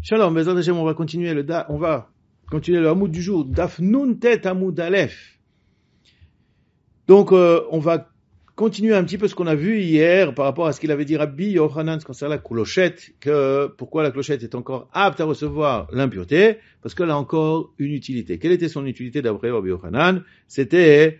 Shalom, Bezrat Hashem, on va continuer le Hamoud du jour, Daf Nun Tet Hamoud Aleph. Donc, on va continuer un petit peu ce qu'on a vu hier par rapport à ce qu'il avait dit Rabbi Yochanan concernant la clochette, que pourquoi la clochette est encore apte à recevoir l'impureté, parce qu'elle a encore une utilité. Quelle était son utilité d'après Rabbi Yochanan? C'était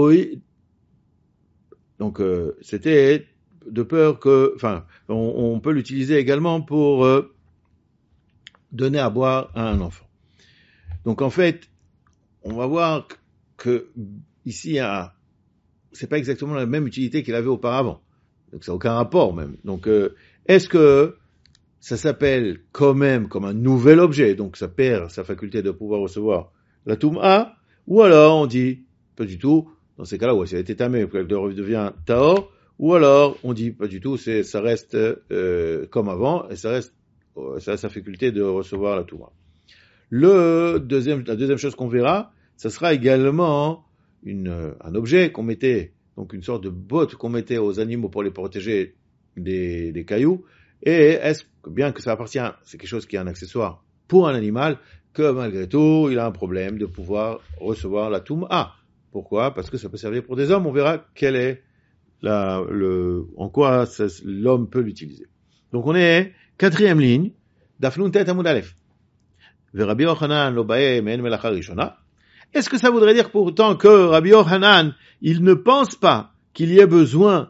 de peur que, on peut l'utiliser également pour donner à boire à un enfant. Donc en fait, on va voir que ici, c'est pas exactement la même utilité qu'il avait auparavant. Donc ça n'a aucun rapport même. Donc est-ce que ça s'appelle quand même comme un nouvel objet, donc ça perd sa faculté de pouvoir recevoir la Touma, ou alors on dit pas du tout, dans ces cas-là où elle a été tamée, elle devient Tahor, ou alors on dit pas du tout, ça reste comme avant, et ça a sa faculté de recevoir la Touma. La deuxième chose qu'on verra, ça sera également un objet qu'on mettait, donc une sorte de botte qu'on mettait aux animaux pour les protéger des cailloux, et est-ce que bien que ça appartient, c'est quelque chose qui est un accessoire pour un animal, que malgré tout, il a un problème de pouvoir recevoir la Touma. Pourquoi? Parce que ça peut servir pour des hommes, on verra quel est en quoi l'homme peut l'utiliser. Donc on est quatrième ligne, Daf Nun Tet Hamoud Aleph. Rabbi Yochanan lo ba'e me'en melacha rishona. Est-ce que ça voudrait dire pourtant que Rabbi Yochanan, il ne pense pas qu'il y ait besoin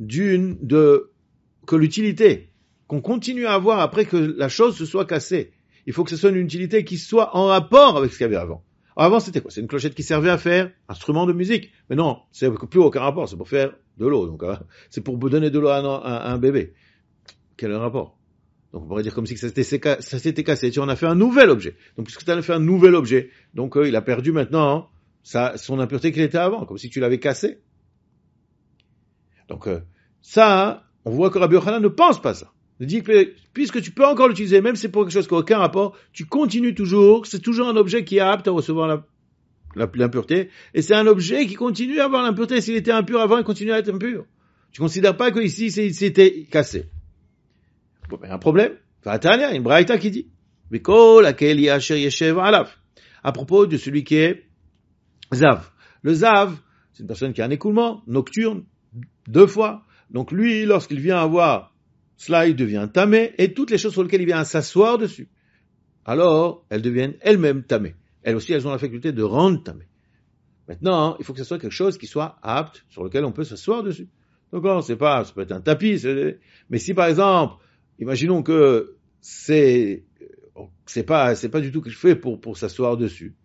que l'utilité qu'on continue à avoir après que la chose se soit cassée, il faut que ce soit une utilité qui soit en rapport avec ce qu'il y avait avant. Alors avant c'était quoi? C'est une clochette qui servait à faire instrument de musique. Mais non, c'est plus aucun rapport, c'est pour faire de l'eau. Donc c'est pour donner de l'eau à un bébé. Quel est le rapport? Donc on pourrait dire comme si ça s'était cassé. Tu en as fait un nouvel objet. Donc puisque tu en as fait un nouvel objet, donc il a perdu maintenant son impureté qu'il était avant, comme si tu l'avais cassé. Donc on voit que Rabbi Yochanan ne pense pas ça. Il dit que puisque tu peux encore l'utiliser, même si c'est pour quelque chose qui n'a aucun rapport, tu continues toujours, c'est toujours un objet qui est apte à recevoir l'impureté, et c'est un objet qui continue à avoir l'impureté. S'il était impur avant, il continue à être impur. Tu considères pas que ici, c'était cassé. Bon, ben, un problème. Tanya, une braïta qui dit, à propos de celui qui est Zav. Le Zav, c'est une personne qui a un écoulement nocturne, 2 fois. Donc lui, lorsqu'il vient avoir cela, il devient tamé, et toutes les choses sur lesquelles il vient s'asseoir dessus, alors elles deviennent elles-mêmes tamées. Elles aussi, elles ont la faculté de rendre tamé. Maintenant, il faut que ce soit quelque chose qui soit apte, sur lequel on peut s'asseoir dessus. Donc non, ça peut être un tapis, mais si par exemple, imaginons que c'est pas du tout quelque chose fait pour s'asseoir dessus.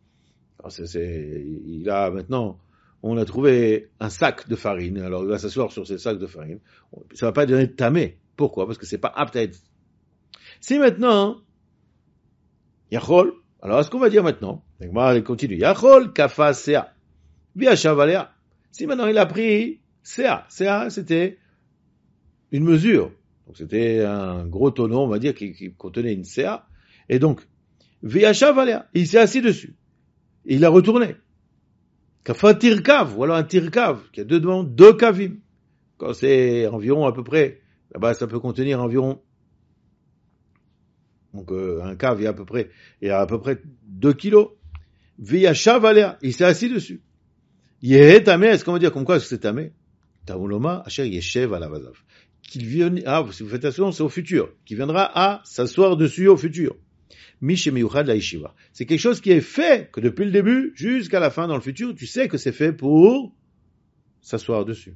Alors on a trouvé un sac de farine, alors il va s'asseoir sur ce sac de farine. Ça va pas devenir tamé. Pourquoi? Parce que c'est pas apte à être. Si maintenant, Yachol, alors est-ce qu'on va dire maintenant? Il continue. Yachol, kafa, sea. Viachavalea. Si maintenant il a pris sea. Sea, c'était une mesure. Donc c'était un gros tonneau, on va dire, qui contenait une sea. Et donc, Viachavalea. Il s'est assis dessus. Et il a retourné. Kafa tirkav, ou alors un tirkav, qui a devant 2 kavim. Quand c'est environ à peu près, là-bas ça peut contenir environ, donc un cave il y a à peu près 2 kilos. Viyashav alea, il s'est assis dessus. Yehe tamé, est-ce qu'on va dire comme quoi est-ce que c'est tamé? Taouloma, asher yeshev ala vazav. Qu'il vienne, si vous faites attention, c'est au futur. Qui viendra à s'asseoir dessus au futur. Mishe miyuchad la yeshiva. C'est quelque chose qui est fait, que depuis le début jusqu'à la fin dans le futur, tu sais que c'est fait pour s'asseoir dessus.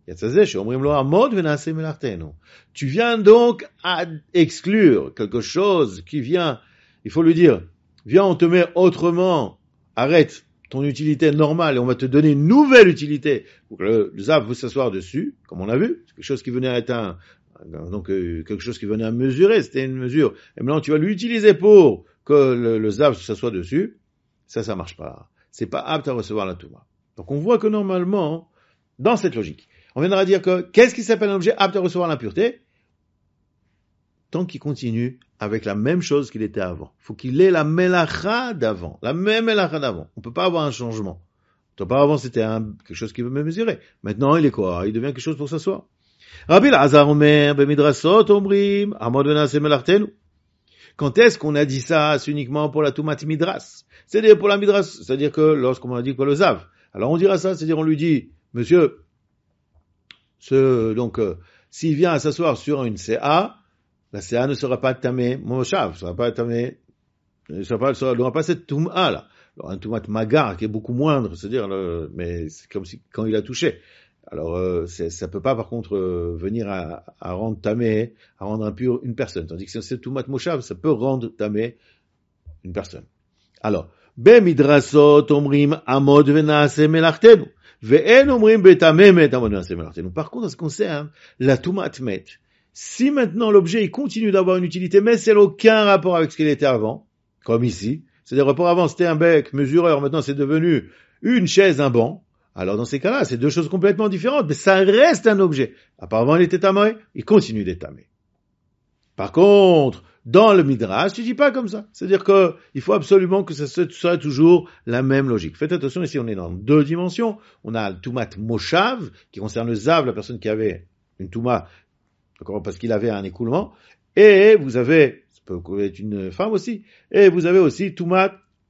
Tu viens donc à exclure quelque chose qui vient, il faut lui dire, viens on te met autrement, arrête ton utilité normale et on va te donner une nouvelle utilité pour que le Zav veut s'asseoir dessus, comme on a vu, c'est quelque chose qui venait à être quelque chose qui venait à mesurer, c'était une mesure, et maintenant tu vas l'utiliser pour que le Zav s'assoie dessus, ça marche pas, c'est pas apte à recevoir la Touma. Donc on voit que normalement, dans cette logique, on viendra dire que, qu'est-ce qui s'appelle un objet apte à recevoir l'impureté? Tant qu'il continue avec la même chose qu'il était avant. Il faut qu'il ait la melacha d'avant. La même melacha d'avant. On peut pas avoir un changement. Auparavant, c'était quelque chose qui veut me mesurer. Maintenant, il est quoi? Il devient quelque chose pour s'asseoir. Rabbi Lazar Omer, Bemidrasot, Omrim, Amod Venase Melartenu. Quand est-ce qu'on a dit ça? C'est uniquement pour la Toumat Midras. C'est-à-dire pour la Midras, c'est-à-dire que lorsqu'on a dit quoi le Zav. Alors on dira ça, c'est-à-dire on lui dit, monsieur, s'il vient à s'asseoir sur une CA, la CA ne sera pas tamé Moshav, ne sera pas tamé, n'aura pas cette Touma là. Alors un Toumat Magar qui est beaucoup moindre, c'est-à-dire, mais c'est comme si quand il a touché. Alors ça peut pas par contre venir à rendre tamé, à rendre impur une personne. Tandis que si c'est Toumat Moshav, ça peut rendre tamé une personne. Alors, be midrasot omrim amod venaase melartenu. Ve'en omrim betamemet amod venaase melartenu. Par contre, en ce qui concerne la Toumat Met, si maintenant l'objet il continue d'avoir une utilité, mais c'est aucun rapport avec ce qu'il était avant, comme ici, c'est-à-dire rapport avant c'était un bec mesureur, maintenant c'est devenu une chaise, un banc, alors dans ces cas-là, c'est deux choses complètement différentes, mais ça reste un objet. Apparemment il était tamé, il continue d'être tamé. Par contre, dans le Midrash, tu dis pas comme ça. C'est-à-dire que il faut absolument que ça soit toujours la même logique. Faites attention, ici on est dans deux dimensions. On a le Toumat Moshav, qui concerne le Zav, la personne qui avait une Touma, parce qu'il avait un écoulement. Et vous avez, ça peut être une femme aussi, et vous avez aussi Toumat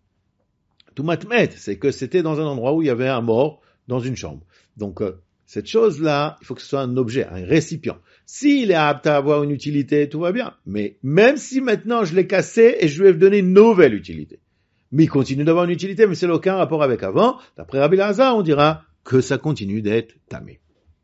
Met, c'est que c'était dans un endroit où il y avait un mort dans une chambre. Donc, cette chose-là, il faut que ce soit un objet, un récipient. S'il est apte à avoir une utilité, tout va bien. Mais même si maintenant je l'ai cassé et je lui ai donné une nouvelle utilité. Mais il continue d'avoir une utilité, mais c'est aucun rapport avec avant. D'après Rabbi Elazar, on dira que ça continue d'être tamé.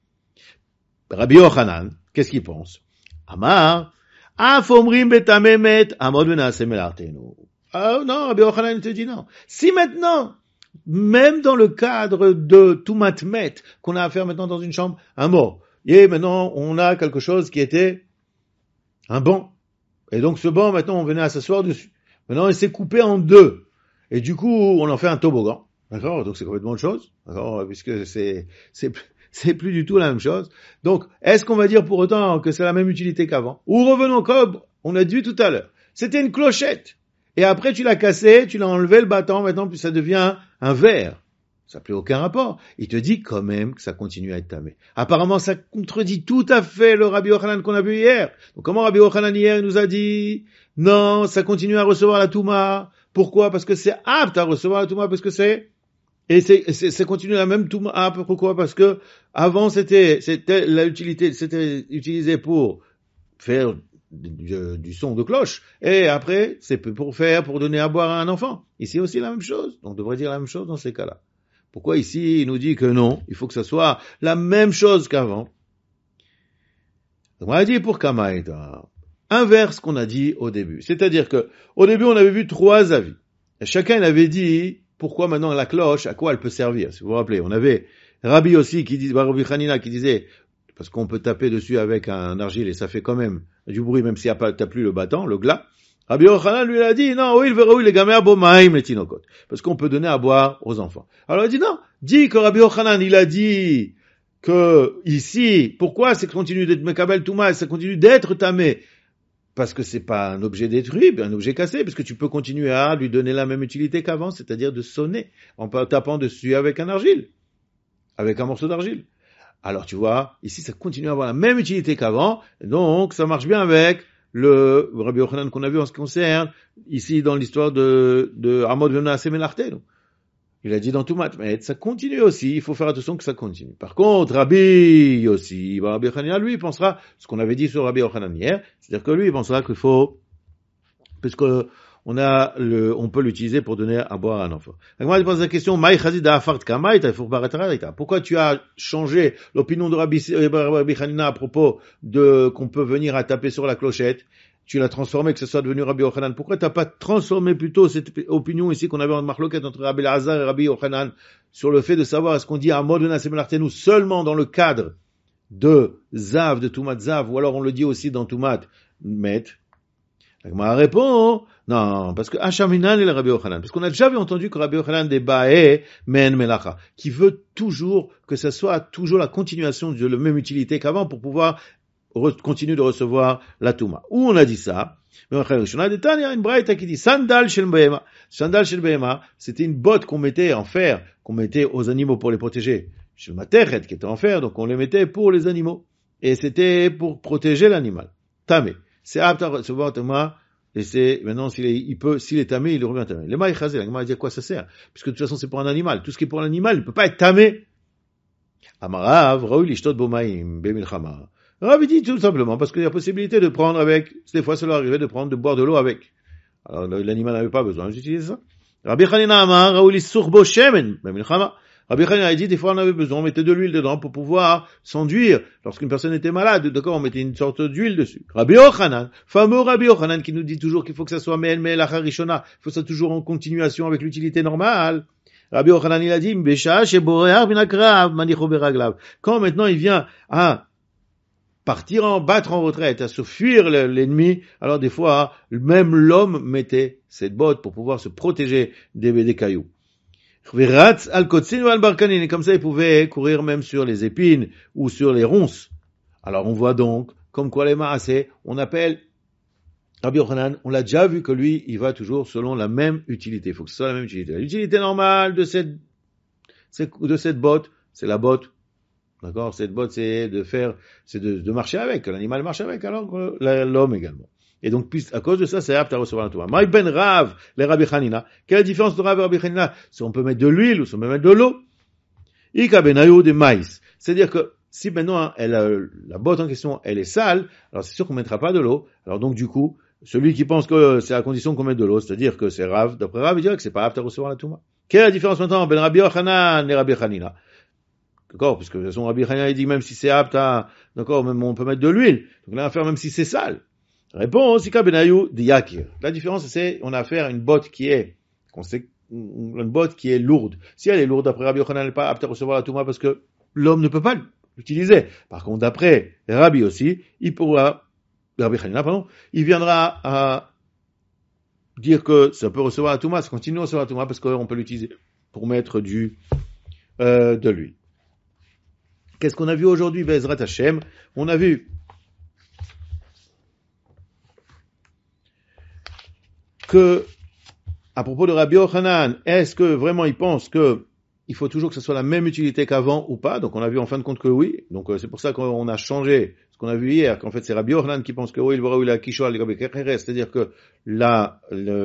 Rabbi Yochanan, qu'est-ce qu'il pense? Amar, afomrim betamemet, amod venaase melartenu. Ah non, Rabbi Yochanan te dit non. Si maintenant, même dans le cadre de Toumat Met, qu'on a à faire maintenant dans une chambre, un mort, et maintenant on a quelque chose qui était un banc. Et donc ce banc, maintenant on venait à s'asseoir dessus. Maintenant il s'est coupé en deux. Et du coup, on en fait un toboggan. D'accord? Donc c'est complètement autre chose. D'accord? Puisque c'est plus du tout la même chose. Donc, est-ce qu'on va dire pour autant que c'est la même utilité qu'avant? Ou revenons comme on a dit tout à l'heure. C'était une clochette. Et après, tu l'as cassé, tu l'as enlevé le battant, maintenant, puis ça devient un verre. Ça n'a plus aucun rapport. Il te dit quand même que ça continue à être tamé. Apparemment, ça contredit tout à fait le Rabbi Yochanan qu'on a vu hier. Donc, comment Rabbi Yochanan hier nous a dit, non, ça continue à recevoir la Touma. Pourquoi? Parce que c'est apte à recevoir la Touma, parce que c'est continue la même Touma. Pourquoi? Parce que avant, c'était utilisé pour faire du son de cloche, et après, c'est pour donner à boire à un enfant. Ici aussi la même chose. On devrait dire la même chose dans ces cas-là. Pourquoi ici, il nous dit que non, il faut que ça soit la même chose qu'avant? On a dit pour Kamaïta, inverse qu'on a dit au début. C'est-à-dire que, au début, on avait vu trois avis. Et chacun avait dit, pourquoi maintenant la cloche, à quoi elle peut servir? Si vous vous rappelez, on avait Rabbi aussi qui dit, Rabbi Hanina qui disait, parce qu'on peut taper dessus avec un argile et ça fait quand même du bruit, même s'il t'as plus le battant, le glas. Rabbi Yochanan lui a dit, non, oui, il verra où les gamers bomaim les tinokot. Parce qu'on peut donner à boire aux enfants. Alors il dit, non, dis que Rabbi Yochanan, il a dit que ici, pourquoi c'est continue d'être mekabel touma, ça continue d'être tamé? Parce que c'est pas un objet détruit, un objet cassé, parce que tu peux continuer à lui donner la même utilité qu'avant, c'est-à-dire de sonner, en tapant dessus avec un argile, avec un morceau d'argile. Alors tu vois, ici ça continue à avoir la même utilité qu'avant, donc ça marche bien avec le Rabbi Yochanan qu'on a vu en ce qui concerne, ici dans l'histoire de Amod venaase melartenu. Il a dit dans Toumat Met, ça continue aussi, il faut faire attention que ça continue. Par contre, Rabbi aussi, Rabbi Yochanan, lui, il pensera ce qu'on avait dit sur Rabbi Yochanan hier, c'est-à-dire que lui, il pensera qu'il faut, puisque on peut l'utiliser pour donner à boire à un enfant. Donc, moi, je pose la question, pourquoi tu as changé l'opinion de Rabbi Hanina à propos de qu'on peut venir à taper sur la clochette? Tu l'as transformé, que ce soit devenu Rabbi Yochanan. Pourquoi t'as pas transformé plutôt cette opinion ici qu'on avait en marloquette entre Rabbi Elazar et Rabbi Yochanan sur le fait de savoir est-ce qu'on dit Amod venaase melartenu seulement dans le cadre de Zav, de Toumat Zav, ou alors on le dit aussi dans Toumat Met? La répond, non, parce que Hachaminan et le Rabbi Yochanan, parce qu'on a déjà entendu que Rabbi Yochanan des Bae Men Melacha, qui veut toujours que ça soit toujours la continuation de la même utilité qu'avant pour pouvoir continuer de recevoir la Touma. Où on a dit ça? Il y a une braïta qui dit Sandal shel Behema. Sandal shel Behema, c'était une botte qu'on mettait en fer, qu'on mettait aux animaux pour les protéger. Shel Matechet, qui était en fer, donc on les mettait pour les animaux. Et c'était pour protéger l'animal. Tamé. C'est apte à recevoir Touma et c'est, maintenant, s'il est tamé, il revient tamé. Les maïs chazé, la Gemara dit à quoi ça sert? Puisque de toute façon, c'est pour un animal. Tout ce qui est pour l'animal, il ne peut pas être tamé. Amarav, Raoul, Ishtot Bomaim, Bemilchama. Rav, il dit tout simplement, parce qu'il y a possibilité de prendre avec, des fois, ça leur arrivait de boire de l'eau avec. Alors, l'animal n'avait pas besoin d'utiliser ça. Rabbi Chanina Amar, Raoul, Issurbo Shemen, Bemilchama. Rabbi Chanina a dit, des fois, on avait besoin, on mettait de l'huile dedans pour pouvoir s'enduire. Lorsqu'une personne était malade, d'accord, on mettait une sorte d'huile dessus. Rabbi Yochanan, fameux Rabbi Yochanan, qui nous dit toujours qu'il faut que ça soit Me'el Acharishona. Il faut ça toujours en continuation avec l'utilité normale. Rabbi Yochanan, il a dit, quand maintenant il vient à battre en retraite, à se fuir l'ennemi, alors des fois, même l'homme mettait cette botte pour pouvoir se protéger des cailloux. Et comme ça, il pouvait courir même sur les épines ou sur les ronces. Alors on voit donc, comme quoi les maasé, on appelle Rabbi Yochanan, on l'a déjà vu que lui, il va toujours selon la même utilité. Il faut que ce soit la même utilité. L'utilité normale de cette botte, c'est la botte. D'accord? Cette botte, c'est de marcher avec, que l'animal marche avec, alors que l'homme également. Et donc, à cause de ça, c'est apte à recevoir un touma. Maï ben Rav, les Rabbi Hanina. Quelle est la différence de Rav et Rabbi Hanina? Si on peut mettre de l'huile ou si on peut mettre de l'eau. Ika ben Ayou de maïs. C'est-à-dire que, si maintenant, la botte en question, elle est sale, alors c'est sûr qu'on mettra pas de l'eau. Alors donc, du coup, celui qui pense que c'est à condition qu'on mette de l'eau, c'est-à-dire que c'est Rav, d'après Rav, il dirait que c'est pas apte à recevoir la touma. Quelle est la différence maintenant ben Rabbi Yochanan et Rabbi Hanina? D'accord? Puisque de toute façon, Rabbi Hanina, il dit même si c'est apte à, d'accord, même on peut mettre de l'huile. Donc là, on va faire même si c'est sale. Réponse, Ika benayou de yakir. La différence, c'est, on a affaire à une botte qui est lourde. Si elle est lourde, d'après Rabbi Yochanan, elle n'est pas apte à recevoir la touma parce que l'homme ne peut pas l'utiliser. Par contre, d'après Rabbi aussi, Rabbi Hanina, il viendra à dire que ça peut recevoir la touma, ça continue à recevoir la touma parce qu'on peut l'utiliser pour mettre de l'huile. Qu'est-ce qu'on a vu aujourd'hui, Bezrat Hashem? On a vu que, à propos de Rabbi Yochanan, est-ce que vraiment il pense que il faut toujours que ce soit la même utilité qu'avant ou pas? Donc on a vu en fin de compte que oui. Donc c'est pour ça qu'on a changé ce qu'on a vu hier, qu'en fait c'est Rabbi Yochanan qui pense que oui, c'est-à-dire que la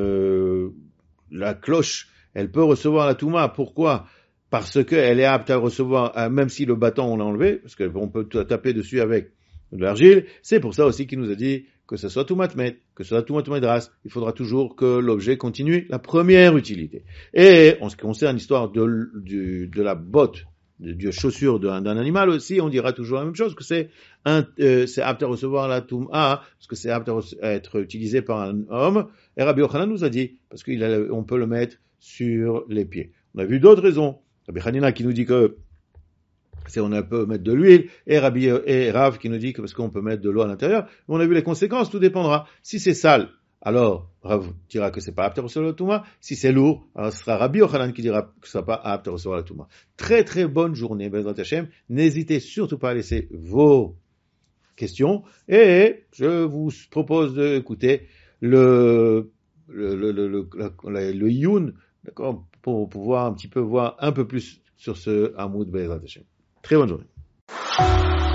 cloche, elle peut recevoir la touma. Pourquoi? Parce qu'elle est apte à recevoir, même si le bâton on l'a enlevé, parce qu'on peut taper dessus avec de l'argile. C'est pour ça aussi qu'il nous a dit que ce soit tout matmet, que ce soit tout matmedras, il faudra toujours que l'objet continue la première utilité. Et en ce qui concerne l'histoire de la botte, de chaussure d'un animal aussi, on dira toujours la même chose, que c'est apte à recevoir la touma, parce que c'est apte à être utilisé par un homme. Et Rabbi Yochanan nous a dit, parce qu'on peut le mettre sur les pieds. On a vu d'autres raisons. Rabbi Hanina qui nous dit que on peut mettre de l'huile, et Rav qui nous dit que parce qu'on peut mettre de l'eau à l'intérieur. On a vu les conséquences, tout dépendra. Si c'est sale, alors Rav dira que c'est pas apte à recevoir la touma. Si c'est lourd, alors ce sera Rabbi Yochanan qui dira que ce n'est pas apte à recevoir la touma. Très très bonne journée, Bezrat Hashem. N'hésitez surtout pas à laisser vos questions, et je vous propose d'écouter le Youn, d'accord, pour pouvoir un petit peu voir un peu plus sur ce Hamoud Bezrat Hashem. Très bonne journée.